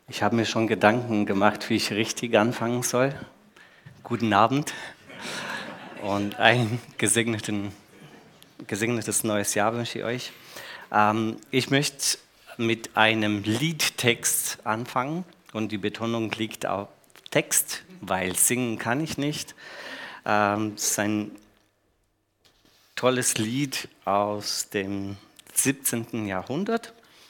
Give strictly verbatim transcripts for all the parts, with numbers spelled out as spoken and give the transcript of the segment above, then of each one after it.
Ich habe mir schon Gedanken gemacht, wie ich richtig anfangen soll. Guten Abend und ein gesegneten, gesegnetes neues Jahr wünsche ich euch. Ähm, ich möchte mit einem Liedtext anfangen und die Betonung liegt auf Text, weil singen kann ich nicht. Ähm, es ist ein tolles Lied aus dem siebzehnten. Jahrhundert.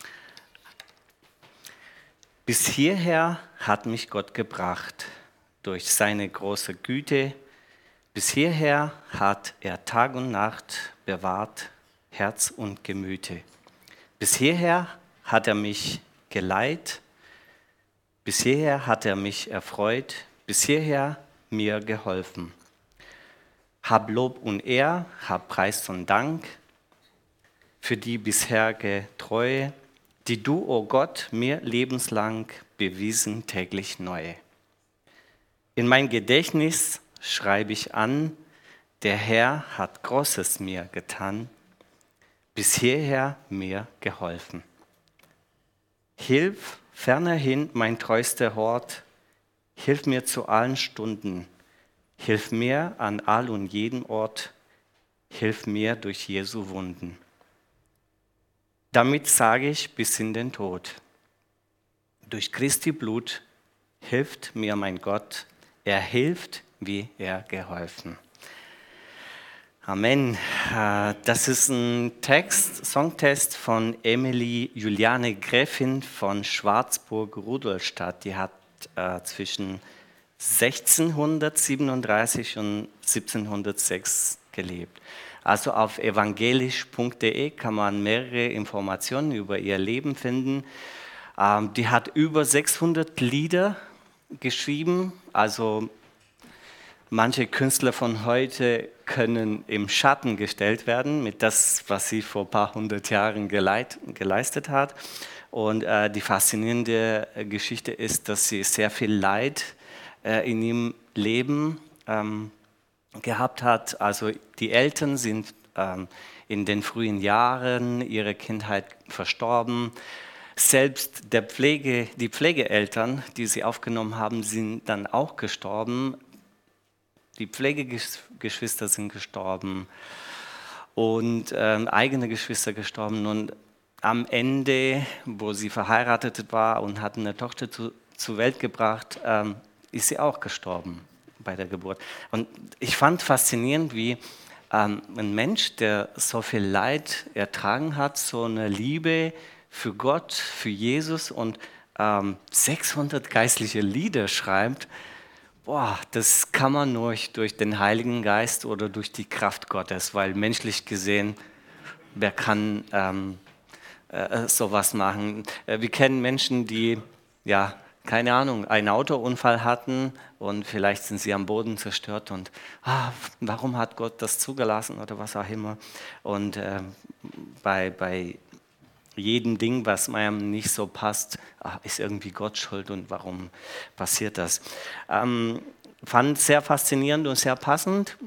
Bis hierher hat mich Gott gebracht, durch seine große Güte. Bis hierher hat er Tag und Nacht bewahrt, Herz und Gemüte. Bis hierher hat er mich geleitet, bis hierher hat er mich erfreut, bis hierher mir geholfen. Hab Lob und Ehr, hab Preis und Dank für die bisherige Treue, die du, o oh Gott, mir lebenslang bewiesen täglich neu. In mein Gedächtnis schreibe ich an, der Herr hat Großes mir getan, bis hierher mir geholfen. Hilf fernerhin mein treuster Hort, hilf mir zu allen Stunden, hilf mir an all und jedem Ort, hilf mir durch Jesu Wunden. Damit sage ich bis in den Tod. Durch Christi Blut hilft mir mein Gott, er hilft, wie er geholfen. Amen. Das ist ein Text, Songtext von Emilie Juliane Gräfin von Schwarzburg-Rudolstadt. Die hat äh, zwischen sechzehnhundertsiebenunddreißig und siebzehnhundertsechs gelebt. Also auf evangelisch punkt de kann man mehrere Informationen über ihr Leben finden. Ähm, die hat über sechshundert Lieder geschrieben, also manche Künstler von heute können im Schatten gestellt werden mit das, was sie vor ein paar hundert Jahren geleit, geleistet hat. Und äh, die faszinierende Geschichte ist, dass sie sehr viel Leid äh, in ihrem Leben ähm, gehabt hat. Also die Eltern sind ähm, in den frühen Jahren ihrer Kindheit verstorben. Selbst der Pflege, die Pflegeeltern, die sie aufgenommen haben, sind dann auch gestorben. Die Pflegegeschwister sind gestorben und ähm, eigene Geschwister gestorben. Und am Ende, wo sie verheiratet war und hat eine Tochter zu, zur Welt gebracht, ähm, ist sie auch gestorben bei der Geburt. Und ich fand faszinierend, wie ähm, ein Mensch, der so viel Leid ertragen hat, so eine Liebe für Gott, für Jesus und ähm, sechshundert geistliche Lieder schreibt. Boah, das kann man nur durch den Heiligen Geist oder durch die Kraft Gottes, weil menschlich gesehen, wer kann ähm, äh, sowas machen? Äh, wir kennen Menschen, die, ja, keine Ahnung, einen Autounfall hatten und vielleicht sind sie am Boden zerstört und ah, warum hat Gott das zugelassen oder was auch immer. Und äh, bei, bei jedem Ding, was einem nicht so passt, ist irgendwie Gott schuld und warum passiert das? Ähm, fand sehr faszinierend und sehr passend.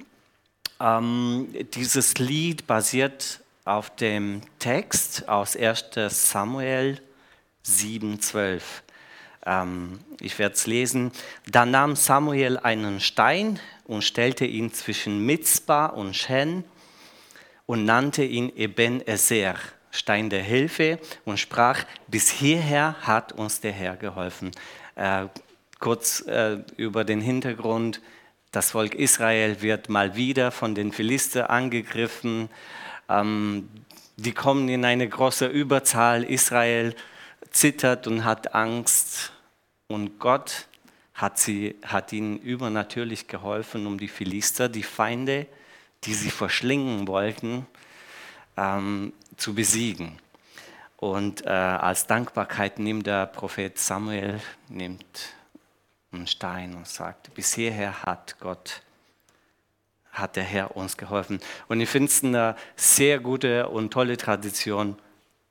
Ähm, dieses Lied basiert auf dem Text aus erster Samuel sieben zwölf. Ähm, ich werde es lesen. Da nahm Samuel einen Stein und stellte ihn zwischen Mizpa und Shen und nannte ihn Eben-Ezer, Stein der Hilfe, und sprach, bis hierher hat uns der Herr geholfen. Äh, kurz äh, über den Hintergrund, das Volk Israel wird mal wieder von den Philistern angegriffen. Ähm, die kommen in eine große Überzahl. Israel zittert und hat Angst. Und Gott hat, sie, hat ihnen übernatürlich geholfen, um die Philister, die Feinde, die sie verschlingen wollten, ähm, zu besiegen. Und äh, als Dankbarkeit nimmt der Prophet Samuel nimmt einen Stein und sagt, bis hierher hat Gott, hat der Herr uns geholfen. Und ich finde es eine sehr gute und tolle Tradition,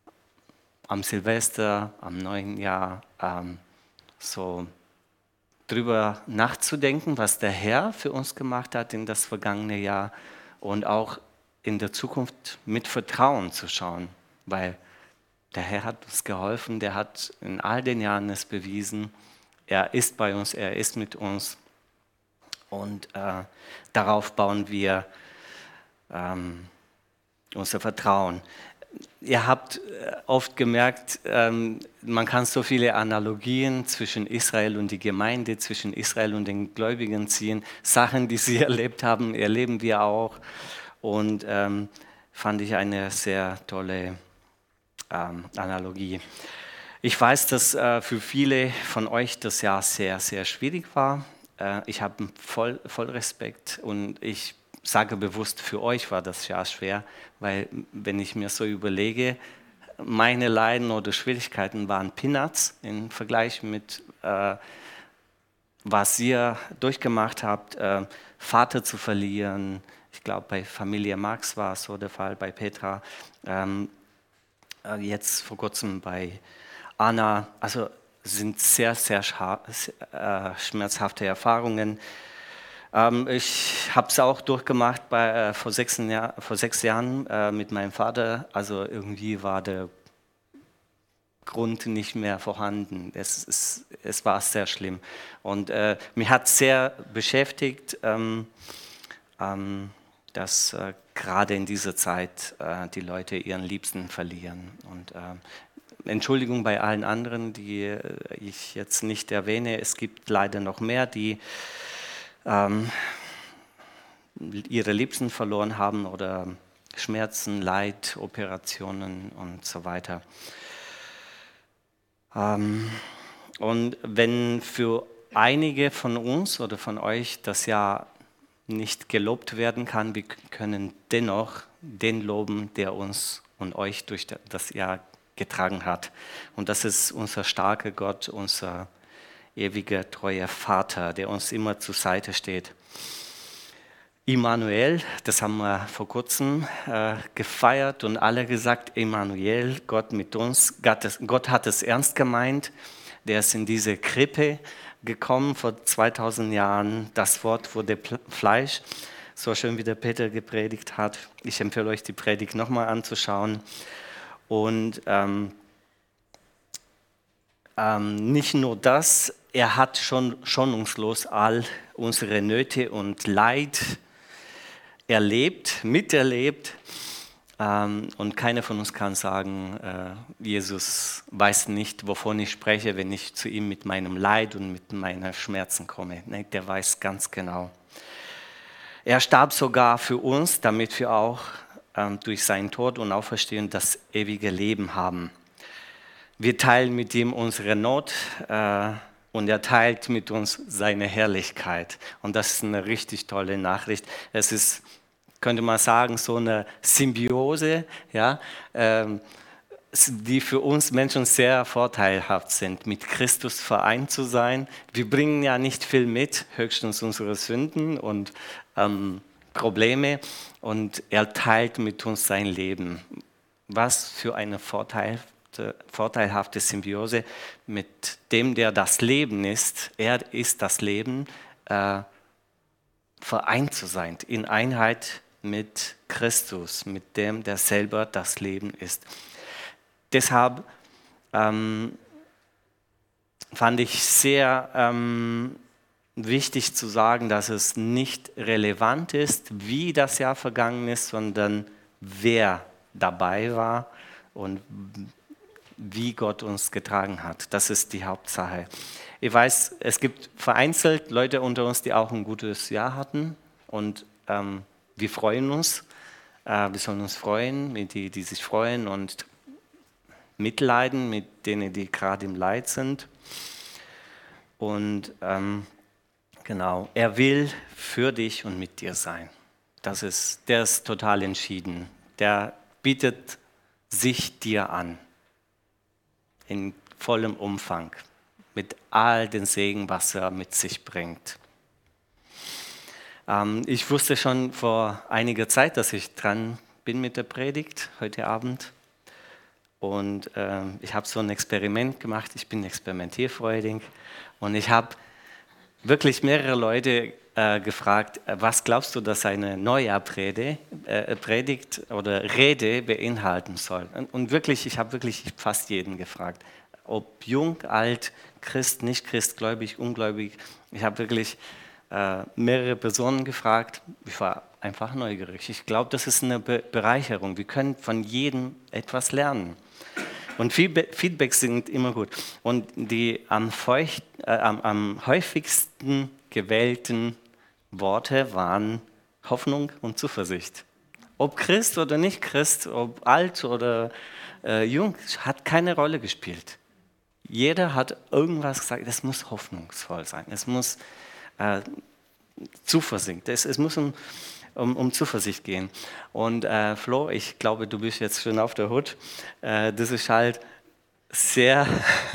am Silvester, am neuen Jahr, ähm, so drüber nachzudenken, was der Herr für uns gemacht hat in das vergangene Jahr und auch in der Zukunft mit Vertrauen zu schauen, weil Der Herr hat uns geholfen, der hat in all den Jahren es bewiesen. Er ist bei uns, er ist mit uns. Und äh, darauf bauen wir ähm, unser Vertrauen. Ihr habt oft gemerkt, ähm, man kann so viele Analogien zwischen Israel und die Gemeinde, zwischen Israel und den Gläubigen ziehen. Sachen, die sie erlebt haben, erleben wir auch. Und ähm, fand ich eine sehr tolle ähm, Analogie. Ich weiß, dass äh, für viele von euch das Jahr sehr, sehr schwierig war. Äh, ich habe voll, voll Respekt und ich sage bewusst, für euch war das Jahr schwer, weil wenn ich mir so überlege, meine Leiden oder Schwierigkeiten waren Peanuts im Vergleich mit, äh, was ihr durchgemacht habt, äh, Vater zu verlieren. Ich glaube, bei Familie Marx war es so der Fall, bei Petra. Ähm, äh, jetzt vor kurzem bei Anna. Also sind sehr, sehr äh, schmerzhafte Erfahrungen. Ähm, ich habe es auch durchgemacht bei, äh, vor, sechs Jahr, vor sechs Jahren äh, mit meinem Vater. Also irgendwie war der Grund nicht mehr vorhanden. Es, es, es war sehr schlimm. Und äh, mich hat sehr beschäftigt, ähm, ähm, dass äh, gerade in dieser Zeit äh, die Leute ihren Liebsten verlieren. Und äh, Entschuldigung bei allen anderen, die äh, ich jetzt nicht erwähne. Es gibt leider noch mehr, die ähm, ihre Liebsten verloren haben oder Schmerzen, Leid, Operationen und so weiter. Ähm, und wenn für einige von uns oder von euch das Jahr nicht gelobt werden kann, wir können dennoch den loben, der uns und euch durch das Jahr getragen hat. Und das ist unser starker Gott, unser ewiger, treuer Vater, der uns immer zur Seite steht. Immanuel, das haben wir vor kurzem äh, gefeiert und alle gesagt, Immanuel, Gott mit uns. Gott, Gott hat es ernst gemeint. Der ist in diese Krippe gekommen vor zweitausend Jahren. Das Wort wurde Fleisch, so schön wie der Peter gepredigt hat. Ich empfehle euch, die Predigt nochmal anzuschauen. Und ähm, ähm, nicht nur das, er hat schon schonungslos all unsere Nöte und Leid erlebt, miterlebt. Ähm, und keiner von uns kann sagen, äh, Jesus weiß nicht, wovon ich spreche, wenn ich zu ihm mit meinem Leid und mit meinen Schmerzen komme. Nee, der weiß ganz genau. Er starb sogar für uns, damit wir auch ähm, durch seinen Tod und Auferstehen das ewige Leben haben. Wir teilen mit ihm unsere Not äh, und er teilt mit uns seine Herrlichkeit. Und das ist eine richtig tolle Nachricht. Es ist, könnte man sagen, so eine Symbiose, ja, ähm, die für uns Menschen sehr vorteilhaft sind, mit Christus vereint zu sein. Wir bringen ja nicht viel mit, höchstens unsere Sünden und ähm, Probleme. Und er teilt mit uns sein Leben. Was für eine Vorteil vorteilhafte Symbiose mit dem, der das Leben ist. Er ist das Leben, äh, vereint zu sein, in Einheit mit Christus, mit dem, der selber das Leben ist. Deshalb ähm, fand ich sehr ähm, wichtig zu sagen, dass es nicht relevant ist, wie das Jahr vergangen ist, sondern wer dabei war und wie Gott uns getragen hat. Das ist die Hauptsache. Ich weiß, es gibt vereinzelt Leute unter uns, die auch ein gutes Jahr hatten und ähm, wir freuen uns. Äh, wir sollen uns freuen mit die, die sich freuen und mitleiden mit denen, die gerade im Leid sind. Und ähm, genau, er will für dich und mit dir sein. Das ist, der ist total entschieden. Der bietet sich dir an. In vollem Umfang, mit all den Segen, was er mit sich bringt. Ähm, ich wusste schon vor einiger Zeit, dass ich dran bin mit der Predigt heute Abend. Und ähm, ich habe so ein Experiment gemacht. Ich bin experimentierfreudig. Und ich habe wirklich mehrere Leute äh, gefragt, was glaubst du, dass eine Neujahrpredigt äh, Predigt oder Rede beinhalten soll? Und, und wirklich, ich habe wirklich fast jeden gefragt, ob jung, alt, Christ, nicht Christ, gläubig, ungläubig. Ich habe wirklich äh, mehrere Personen gefragt. Ich war einfach neugierig. Ich glaube, das ist eine Be- Bereicherung. Wir können von jedem etwas lernen. Und Feedback- Feedbacks sind immer gut. Und die am, feucht, äh, am, am häufigsten gewählten Worte waren Hoffnung und Zuversicht. Ob Christ oder nicht Christ, ob alt oder äh, jung, hat keine Rolle gespielt. Jeder hat irgendwas gesagt, es muss hoffnungsvoll sein, es muss äh, Zuversicht, es, es muss um, um, um Zuversicht gehen. Und äh, Flo, ich glaube, du bist jetzt schon auf der Hut. Äh, das ist halt sehr,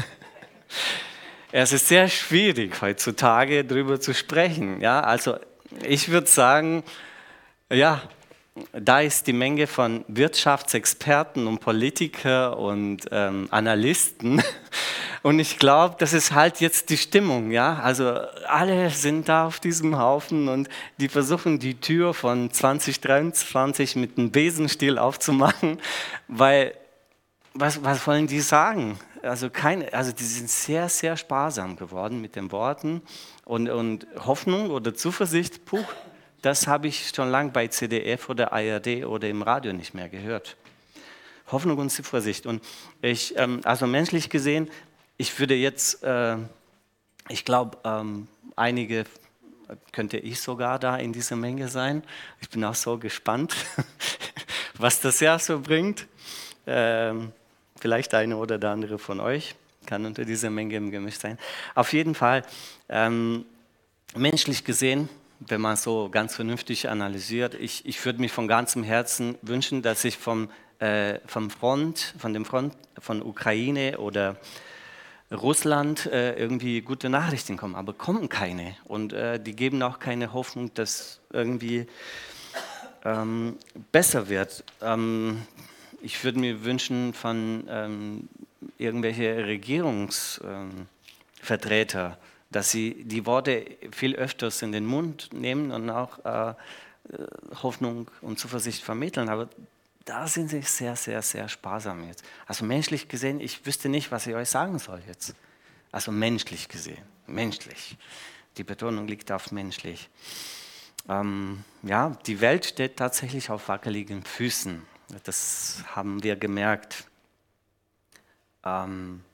es ist sehr schwierig heutzutage darüber zu sprechen. Ja, also ich würde sagen, ja, da ist die Menge von Wirtschaftsexperten und Politiker und ähm, Analysten. Und ich glaube, das ist halt jetzt die Stimmung, ja. Also alle sind da auf diesem Haufen und die versuchen die Tür von zwanzig dreiundzwanzig mit einem Besenstiel aufzumachen, weil was, was wollen die sagen? Also, keine, also die sind sehr, sehr sparsam geworden mit den Worten und, und Hoffnung oder Zuversicht, puh, das habe ich schon lange bei C D F oder A R D oder im Radio nicht mehr gehört. Hoffnung und Zuversicht. Und ich, ähm, also menschlich gesehen, ich würde jetzt, äh, ich glaube, ähm, einige, könnte ich sogar da in dieser Menge sein. Ich bin auch so gespannt, was das Jahr so bringt. Ähm, vielleicht eine oder der andere von euch kann unter dieser Menge im Gemisch sein. Auf jeden Fall, ähm, menschlich gesehen, wenn man so ganz vernünftig analysiert, ich, ich würde mich von ganzem Herzen wünschen, dass ich vom, äh, vom Front, von dem Front von Ukraine oder Russland äh, irgendwie gute Nachrichten kommen, aber kommen keine. Und äh, die geben auch keine Hoffnung, dass irgendwie ähm, besser wird. Ähm, ich würde mir wünschen von ähm, irgendwelche Regierungsvertreter, dass sie die Worte viel öfters in den Mund nehmen und auch äh, Hoffnung und Zuversicht vermitteln. Aber da sind sie sehr, sehr, sehr sparsam jetzt. Also menschlich gesehen, ich wüsste nicht, was ich euch sagen soll jetzt. Also menschlich gesehen, menschlich. Die Betonung liegt auf menschlich. Ähm, ja, die Welt steht tatsächlich auf wackeligen Füßen. Das haben wir gemerkt. Ähm,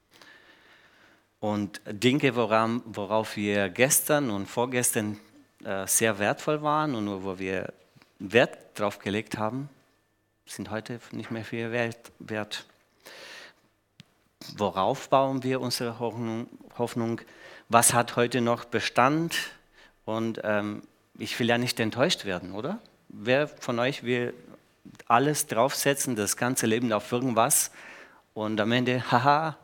und Dinge, woran, worauf wir gestern und vorgestern äh, sehr wertvoll waren und wo wir Wert drauf gelegt haben, sind heute nicht mehr viel Wert, wert. Worauf bauen wir unsere Hoffnung? Hoffnung? Was hat heute noch Bestand? Und ähm, ich will ja nicht enttäuscht werden, oder? Wer von euch will alles draufsetzen, das ganze Leben auf irgendwas und am Ende, haha,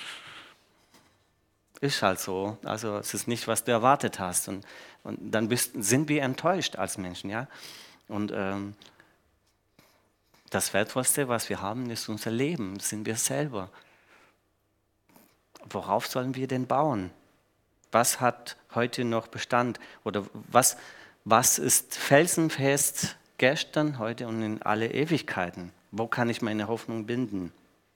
ist halt so. Also es ist nicht, was du erwartet hast. Und, und dann bist, sind wir enttäuscht als Menschen, ja. Und ähm, das Wertvollste, was wir haben, ist unser Leben, sind wir selber. Worauf sollen wir denn bauen? Was hat heute noch Bestand? Oder was, was ist felsenfest gestern, heute und in alle Ewigkeiten? Wo kann ich meine Hoffnung binden?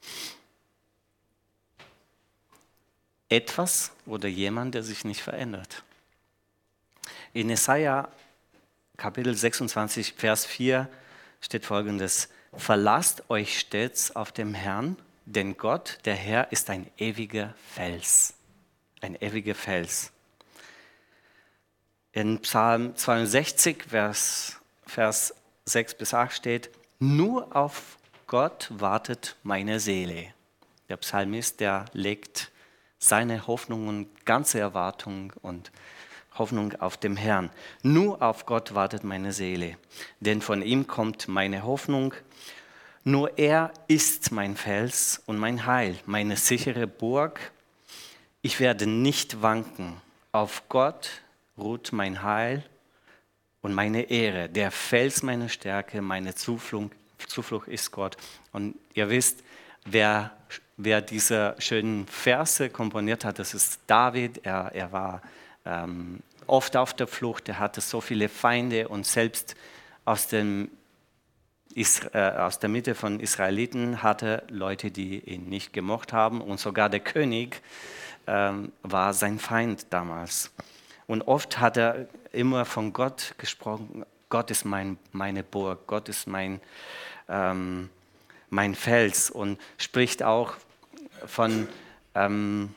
Etwas oder jemand, der sich nicht verändert. In Jesaja Kapitel sechsundzwanzig, Vers vier steht folgendes: Verlasst euch stets auf dem Herrn, denn Gott, der Herr, ist ein ewiger Fels. Ein ewiger Fels. In Psalm zweiundsechzig, Vers, Vers sechs bis acht steht: Nur auf Gott wartet meine Seele. Der Psalmist, der legt seine Hoffnung und ganze Erwartung und Hoffnung auf dem Herrn. Nur auf Gott wartet meine Seele, denn von ihm kommt meine Hoffnung. Nur er ist mein Fels und mein Heil, meine sichere Burg. Ich werde nicht wanken. Auf Gott ruht mein Heil und meine Ehre. Der Fels meiner Stärke, meine Zuflucht, Zuflucht ist Gott. Und ihr wisst, wer, wer diese schönen Verse komponiert hat, das ist David. Er, er war ähm, oft auf der Flucht, er hatte so viele Feinde und selbst aus, dem, äh, aus der Mitte von Israeliten hatte Leute, die ihn nicht gemocht haben und sogar der König ähm, war sein Feind damals. Und oft hat er immer von Gott gesprochen, Gott ist mein, meine Burg, Gott ist mein, ähm, mein Fels und spricht auch von ähm,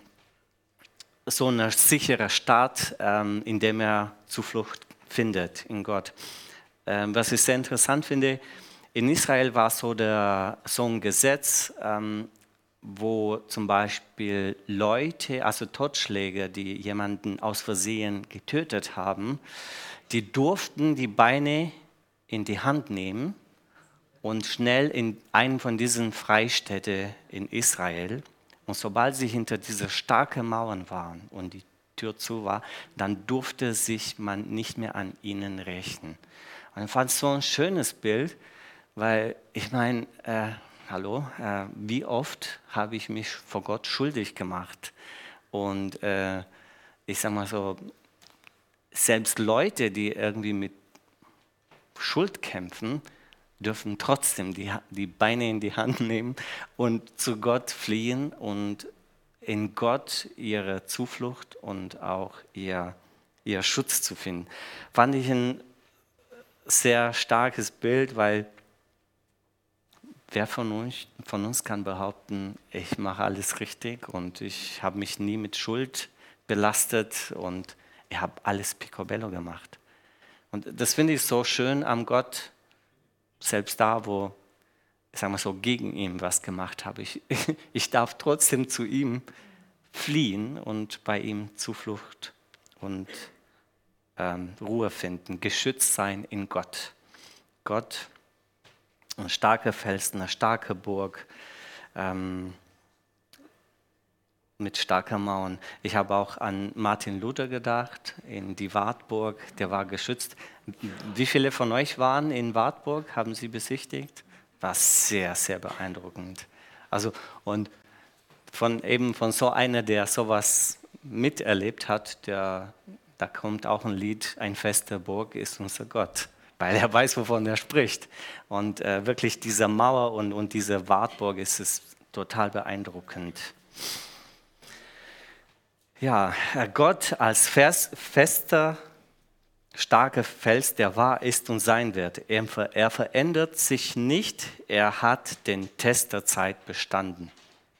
so einer sicheren Stadt, ähm, in dem er Zuflucht findet in Gott. Ähm, was ich sehr interessant finde, in Israel war so, der, so ein Gesetz, ähm, wo zum Beispiel Leute, also Totschläger, die jemanden aus Versehen getötet haben, die durften die Beine in die Hand nehmen und schnell in einen von diesen Freistädten in Israel. Und sobald sie hinter dieser starken Mauern waren und die Tür zu war, dann durfte sich man nicht mehr an ihnen rächen. Und ich fand es so ein schönes Bild, weil ich meine, äh, hallo, äh, wie oft habe ich mich vor Gott schuldig gemacht? Und äh, ich sage mal so, selbst Leute, die irgendwie mit Schuld kämpfen, dürfen trotzdem die, die Beine in die Hand nehmen und zu Gott fliehen und in Gott ihre Zuflucht und auch ihr, ihr Schutz zu finden. Fand ich ein sehr starkes Bild, weil wer von uns, von uns kann behaupten, ich mache alles richtig und ich habe mich nie mit Schuld belastet und ich habe alles picobello gemacht. Und das finde ich so schön am Gott, selbst da, wo, sagen wir so, gegen ihn was gemacht habe. Ich, ich darf trotzdem zu ihm fliehen und bei ihm Zuflucht und ähm, Ruhe finden, geschützt sein in Gott. Gott, ein starker Felsen, eine starke Burg, ähm, mit starken Mauern. Ich habe auch an Martin Luther gedacht, in die Wartburg, der war geschützt. Wie viele von euch waren in Wartburg, haben Sie besichtigt? War sehr, sehr beeindruckend. Also, und von eben von so einer, der sowas miterlebt hat, der, da kommt auch ein Lied, ein Fest der Burg ist unser Gott, weil er weiß, wovon er spricht. Und äh, wirklich diese Mauer und, und diese Wartburg ist es total beeindruckend. Ja, Gott als fester, starker Fels, der wahr ist und sein wird. Er, er verändert sich nicht, er hat den Test der Zeit bestanden.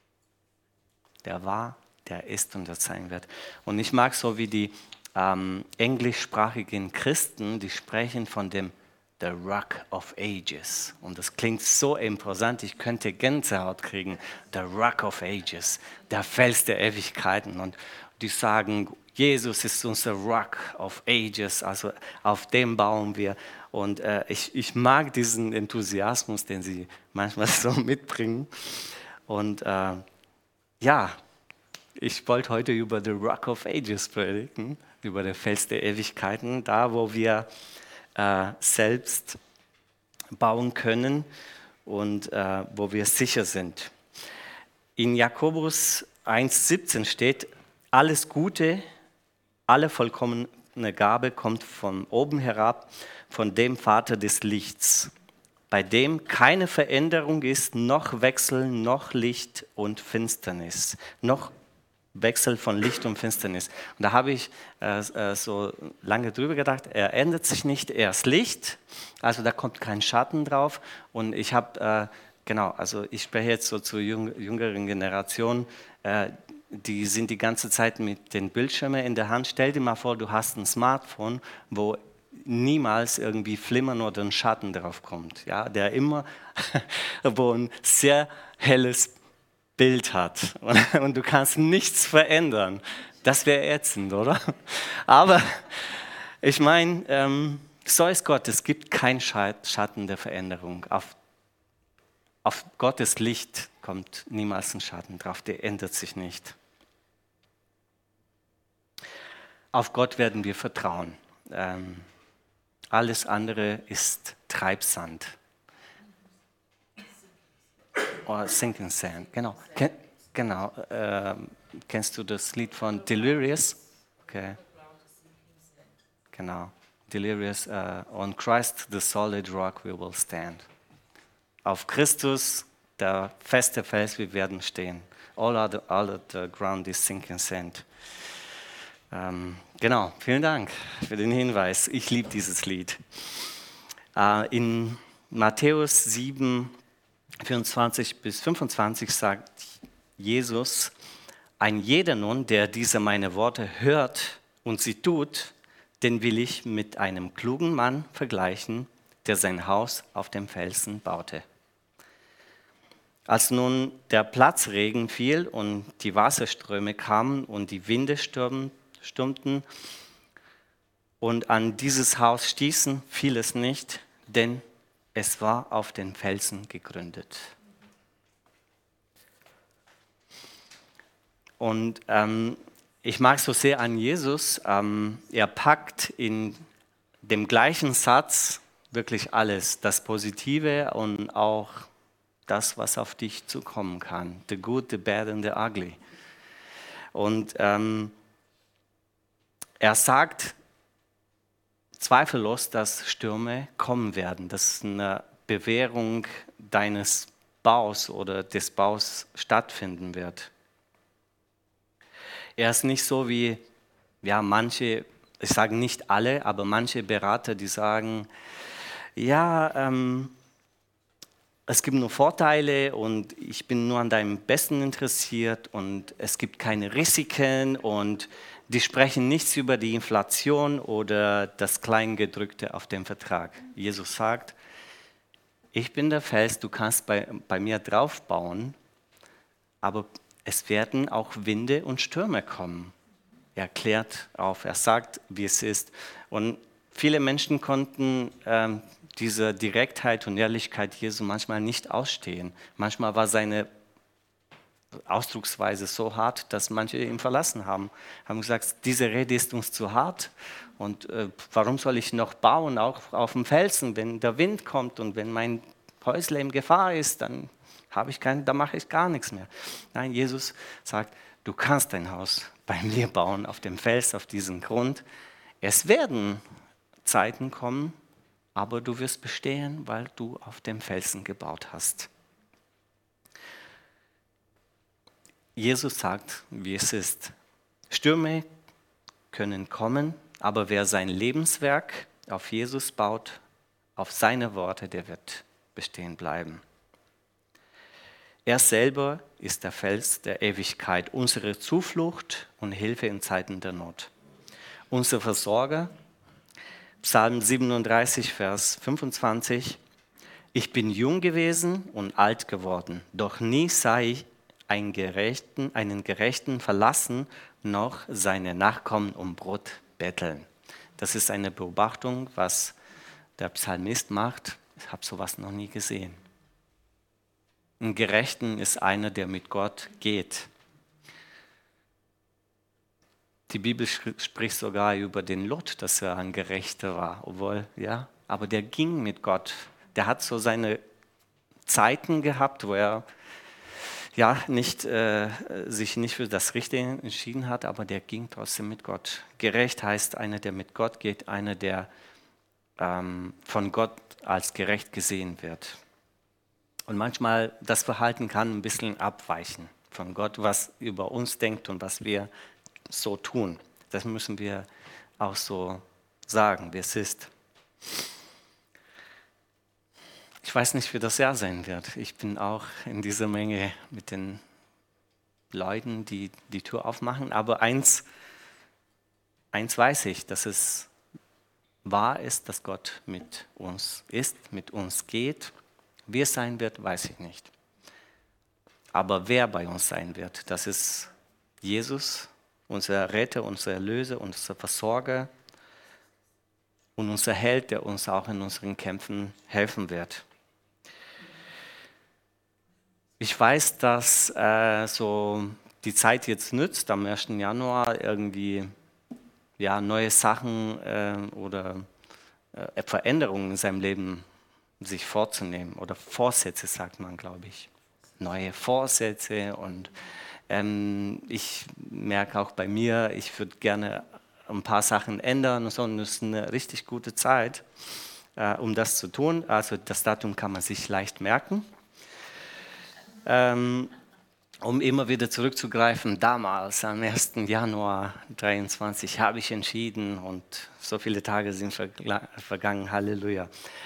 Der war, der ist und der sein wird. Und ich mag so wie die ähm, englischsprachigen Christen, die sprechen von dem The Rock of Ages. Und das klingt so imposant, ich könnte Gänsehaut kriegen. The Rock of Ages, der Fels der Ewigkeiten. Und die sagen, Jesus ist unser Rock of Ages, also auf dem bauen wir. Und äh, ich, ich mag diesen Enthusiasmus, den sie manchmal so mitbringen. Und äh, ja, ich wollte heute über The Rock of Ages predigen, über den Fels der Ewigkeiten, da wo wir äh, selbst bauen können und äh, wo wir sicher sind. In Jakobus eins siebzehn steht, alles Gute, alle vollkommene Gabe kommt von oben herab, von dem Vater des Lichts, bei dem keine Veränderung ist, noch Wechsel, noch Licht und Finsternis, noch Wechsel von Licht und Finsternis. Und da habe ich äh, äh, so lange drüber gedacht, er ändert sich nicht, er ist Licht, also da kommt kein Schatten drauf. Und ich habe, äh, genau, also ich spreche jetzt so zur jüng jüngeren Generation, äh, die sind die ganze Zeit mit den Bildschirmen in der Hand. Stell dir mal vor, du hast ein Smartphone, wo niemals irgendwie Flimmern oder ein Schatten drauf kommt, ja, der immer, wo ein sehr helles Bild hat und, und du kannst nichts verändern. Das wäre ätzend, oder? Aber ich meine, ähm, so ist Gott, es gibt keinen Schatten der Veränderung. Auf, auf Gottes Licht kommt niemals ein Schatten drauf, der ändert sich nicht. Auf Gott werden wir vertrauen. Ähm, alles andere ist Treibsand. Oder Sinking Sand, genau. Ken, genau. Äh, kennst du das Lied von Delirious? Okay. Genau. Delirious, uh, on Christ the solid rock we will stand. Auf Christus, der feste Fels, wir werden stehen. All other, all of the ground is sinking sand. Ähm, genau, vielen Dank für den Hinweis. Ich liebe dieses Lied. Äh, in Matthäus sieben, vierundzwanzig bis fünfundzwanzig sagt Jesus, ein jeder nun, der diese meine Worte hört und sie tut, den will ich mit einem klugen Mann vergleichen, der sein Haus auf dem Felsen baute. Als nun der Platzregen fiel und die Wasserströme kamen und die Winde stürmten und an dieses Haus stießen, fiel es nicht, denn es war auf den Felsen gegründet. Und ähm, ich mag so sehr an Jesus, ähm, er packt in dem gleichen Satz wirklich alles, das Positive und auch das, was auf dich zukommen kann. The good, the bad and the ugly. Und ähm, er sagt zweifellos, dass Stürme kommen werden. Das ist eine Bewährung deines Baus oder des Baus stattfinden wird. Er ist nicht so wie, ja, manche, ich sage nicht alle, aber manche Berater, die sagen, ja, ähm, es gibt nur Vorteile und ich bin nur an deinem Besten interessiert und es gibt keine Risiken und die sprechen nichts über die Inflation oder das Kleingedrückte auf dem Vertrag. Jesus sagt, ich bin der Fels, du kannst bei, bei mir draufbauen, aber es werden auch Winde und Stürme kommen. Er klärt auf, er sagt, wie es ist. Und viele Menschen konnten ähm, diese Direktheit und Ehrlichkeit Jesu manchmal nicht ausstehen. Manchmal war seine Ausdrucksweise so hart, dass manche ihn verlassen haben. Haben gesagt, diese Rede ist uns zu hart und äh, warum soll ich noch bauen, auch auf dem Felsen, wenn der Wind kommt und wenn mein Häusle in Gefahr ist, dann habe ich kein, da mache ich gar nichts mehr. Nein, Jesus sagt, du kannst dein Haus bei mir bauen, auf dem Fels, auf diesem Grund. Es werden Zeiten kommen, aber du wirst bestehen, weil du auf dem Felsen gebaut hast. Jesus sagt, wie es ist. Stürme können kommen, aber wer sein Lebenswerk auf Jesus baut, auf seine Worte, der wird bestehen bleiben. Er selber ist der Fels der Ewigkeit, unsere Zuflucht und Hilfe in Zeiten der Not. Unser Versorger, Psalm siebenunddreißig, Vers fünfundzwanzig, ich bin jung gewesen und alt geworden, doch nie sah ich einen Gerechten, einen Gerechten verlassen, noch seine Nachkommen um Brot betteln. Das ist eine Beobachtung, was der Psalmist macht. Ich habe sowas noch nie gesehen. Ein Gerechten ist einer, der mit Gott geht. Die Bibel spricht sogar über den Lot, dass er ein Gerechter war, obwohl, ja, aber der ging mit Gott. Der hat so seine Zeiten gehabt, wo er ja nicht, äh, sich nicht für das Richtige entschieden hat, aber der ging trotzdem mit Gott. Gerecht heißt einer, der mit Gott geht, einer, der ähm, von Gott als gerecht gesehen wird. Und manchmal das Verhalten kann ein bisschen abweichen von Gott, was über uns denkt und was wir so tun. Das müssen wir auch so sagen, wie es ist. Ich weiß nicht, wie das Jahr sein wird. Ich bin auch in dieser Menge mit den Leuten, die die Tür aufmachen. Aber eins, eins weiß ich, dass es wahr ist, dass Gott mit uns ist, mit uns geht. Wie es sein wird, weiß ich nicht. Aber wer bei uns sein wird, das ist Jesus, unser Retter, unser Erlöser, unser Versorger und unser Held, der uns auch in unseren Kämpfen helfen wird. Ich weiß, dass äh, so die Zeit jetzt nützt, am ersten Januar irgendwie ja, neue Sachen äh, oder äh, Veränderungen in seinem Leben sich vorzunehmen oder Vorsätze, sagt man, glaube ich. Neue Vorsätze und ähm, ich merke auch bei mir, ich würde gerne ein paar Sachen ändern und so. Und es ist eine richtig gute Zeit, äh, um das zu tun. Also das Datum kann man sich leicht merken. Ähm, um immer wieder zurückzugreifen, damals am ersten Januar dreiundzwanzig habe ich entschieden und so viele Tage sind vergla- vergangen, Halleluja.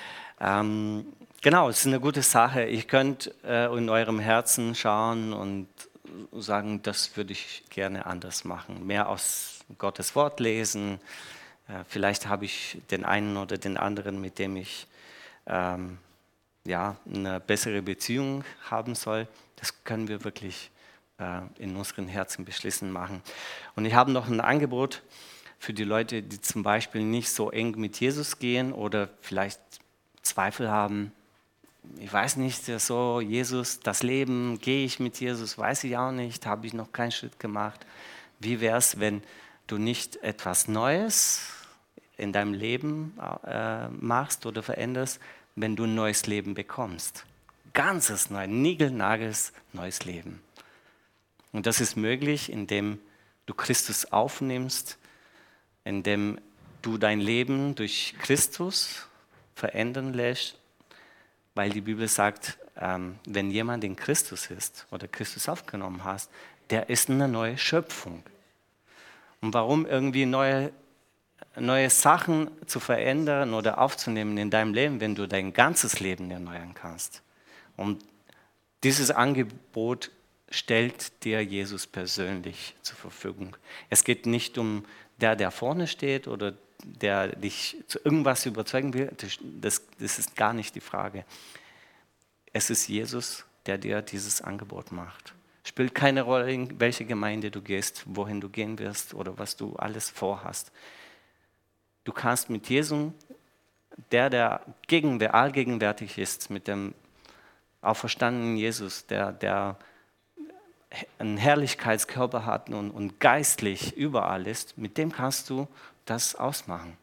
Ähm, genau, es ist eine gute Sache. Ihr könnt äh, in eurem Herzen schauen und sagen, das würde ich gerne anders machen. Mehr aus Gottes Wort lesen. Äh, vielleicht habe ich den einen oder den anderen, mit dem ich ähm, ja, eine bessere Beziehung haben soll. Das können wir wirklich äh, in unseren Herzen beschließen machen. Und ich habe noch ein Angebot für die Leute, die zum Beispiel nicht so eng mit Jesus gehen oder vielleicht Zweifel haben. Ich weiß nicht, so Jesus, das Leben, gehe ich mit Jesus, weiß ich auch nicht, habe ich noch keinen Schritt gemacht. Wie wäre es, wenn du nicht etwas Neues in deinem Leben äh, machst oder veränderst, wenn du ein neues Leben bekommst? Ganzes neues, niegelnagels neues Leben. Und das ist möglich, indem du Christus aufnimmst, indem du dein Leben durch Christus verändern lässt, weil die Bibel sagt, ähm, wenn jemand in Christus ist oder Christus aufgenommen hast, der ist eine neue Schöpfung. Und warum irgendwie neue, neue Sachen zu verändern oder aufzunehmen in deinem Leben, wenn du dein ganzes Leben erneuern kannst? Und dieses Angebot stellt dir Jesus persönlich zur Verfügung. Es geht nicht um der, der vorne steht oder der dich zu irgendwas überzeugen will. Das, das ist gar nicht die Frage. Es ist Jesus, der dir dieses Angebot macht. Spielt keine Rolle, in welche Gemeinde du gehst, wohin du gehen wirst oder was du alles vorhast. Du kannst mit Jesus, der, der gegenwär, allgegenwärtig ist, mit dem auferstandenen Jesus, der, der einen Herrlichkeitskörper hat und, und geistlich überall ist, mit dem kannst du das ausmachen.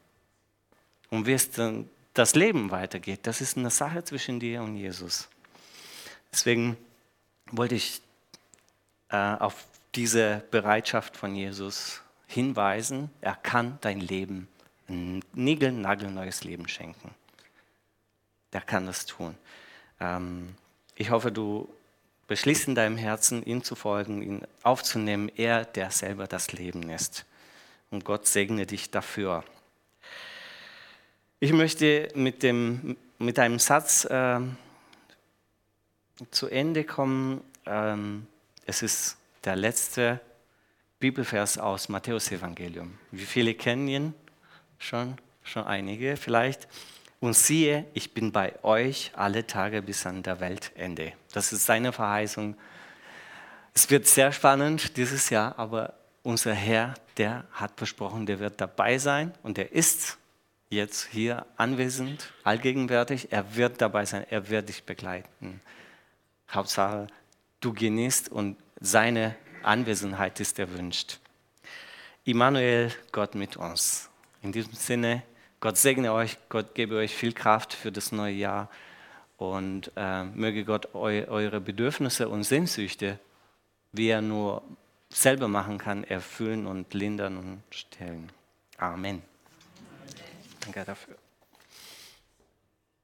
Und wie es dann das Leben weitergeht, das ist eine Sache zwischen dir und Jesus. Deswegen wollte ich äh, auf diese Bereitschaft von Jesus hinweisen. Er kann dein Leben, ein niegelnagelneues Leben schenken. Der kann das tun. Ähm, ich hoffe, du beschließt in deinem Herzen, ihm zu folgen, ihn aufzunehmen, er, der selber das Leben ist. Und Gott segne dich dafür. Ich möchte mit, dem, mit einem Satz äh, zu Ende kommen. Ähm, es ist der letzte Bibelvers aus Matthäus Evangelium. Wie viele kennen ihn? Schon, schon einige vielleicht. Und siehe, ich bin bei euch alle Tage bis an der Weltende. Das ist seine Verheißung. Es wird sehr spannend dieses Jahr, aber unser Herr, der hat versprochen, der wird dabei sein und er ist jetzt hier anwesend, allgegenwärtig. Er wird dabei sein, er wird dich begleiten. Hauptsache, du genießt und seine Anwesenheit ist erwünscht. Immanuel, Gott mit uns. In diesem Sinne, Gott segne euch, Gott gebe euch viel Kraft für das neue Jahr und äh, möge Gott eu, eure Bedürfnisse und Sehnsüchte, wie er nur selber machen kann, erfüllen und lindern und stillen. Amen. Danke dafür.